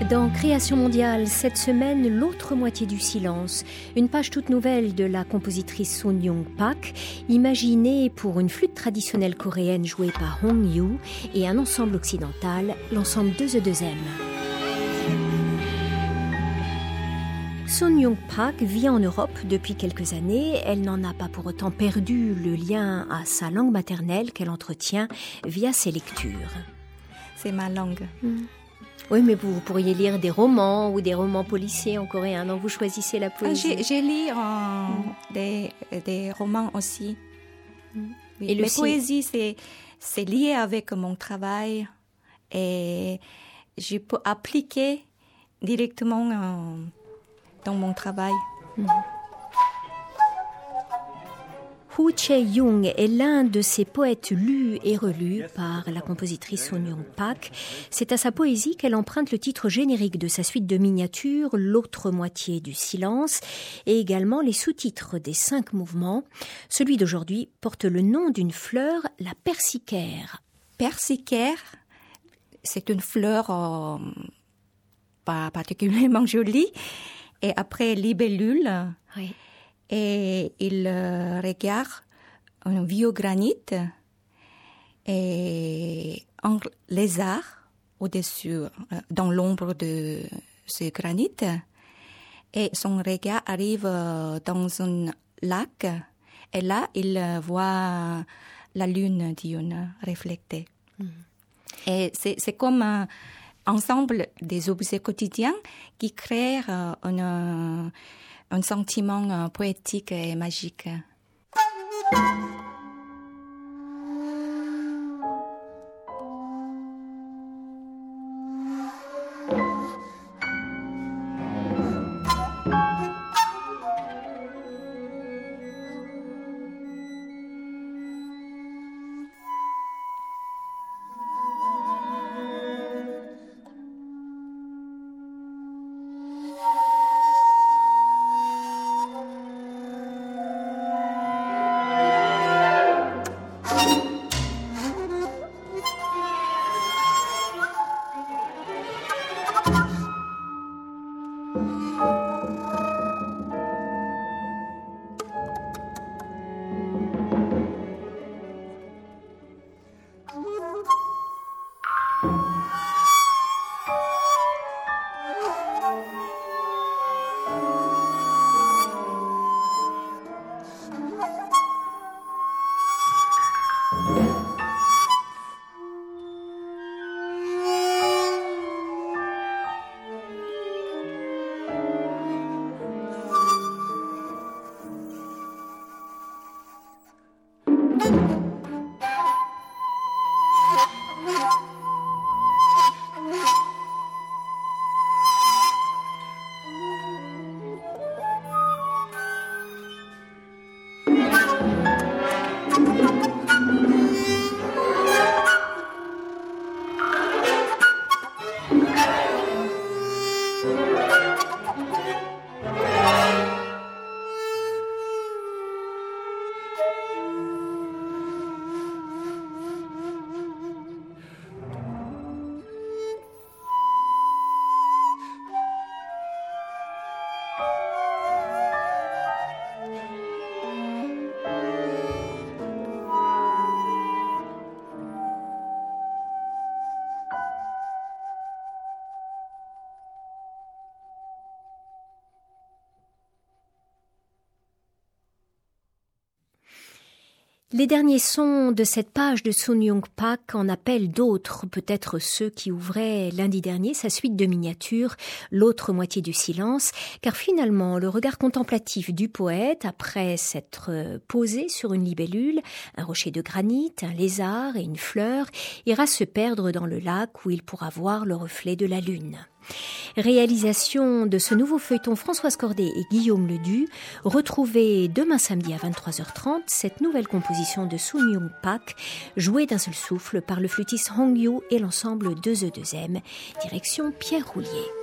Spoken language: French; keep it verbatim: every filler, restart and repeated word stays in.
Dans Création mondiale, cette semaine, l'autre moitié du silence, une page toute nouvelle de la compositrice Sun Young Pak, imaginée pour une flûte traditionnelle coréenne jouée par Hong Yoo et un ensemble occidental, l'ensemble deux E deux M. Sun Young Pak vit en Europe depuis quelques années. Elle n'en a pas pour autant perdu le lien à sa langue maternelle qu'elle entretient via ses lectures. C'est ma langue. Mmh. Oui, mais vous, vous pourriez lire des romans ou des romans policiers en coréen, donc vous choisissez la poésie. Ah, j'ai, j'ai lu euh, mmh. des, des romans aussi. Mmh. Oui. Et le Mais si... poésie, c'est, c'est lié avec mon travail et je peux appliquer directement euh, dans mon travail. Mmh. Woo Chae-young est l'un de ces poètes lus et relus par la compositrice Sun Young Pak. C'est à sa poésie qu'elle emprunte le titre générique de sa suite de miniatures, L'autre moitié du silence, et également les sous-titres des cinq mouvements. Celui d'aujourd'hui porte le nom d'une fleur, la persicaire. Persicaire, c'est une fleur euh, pas particulièrement jolie. Et après, libellule. Oui. Et il euh, regarde un vieux granit et un lézard au-dessus, euh, dans l'ombre de ce granit. Et son regard arrive euh, dans un lac. Et là, il voit la lune diurne reflétée. Mm. Et c'est, c'est comme un ensemble des objets quotidiens qui créent euh, une... un sentiment poétique et magique. Les derniers sons de cette page de Sun Young Pak en appellent d'autres, peut-être ceux qui ouvraient lundi dernier sa suite de miniatures, L'autre moitié du silence, car finalement le regard contemplatif du poète, après s'être posé sur une libellule, un rocher de granit, un lézard et une fleur, ira se perdre dans le lac où il pourra voir le reflet de la lune. Réalisation de ce nouveau feuilleton Françoise Corday et Guillaume Ledu. Retrouvez demain samedi à vingt-trois heures trente cette nouvelle composition de Sun Young Pak, jouée d'un seul souffle par le flûtiste Hong Yoo et l'ensemble deux E deux M. Direction Pierre Roulier.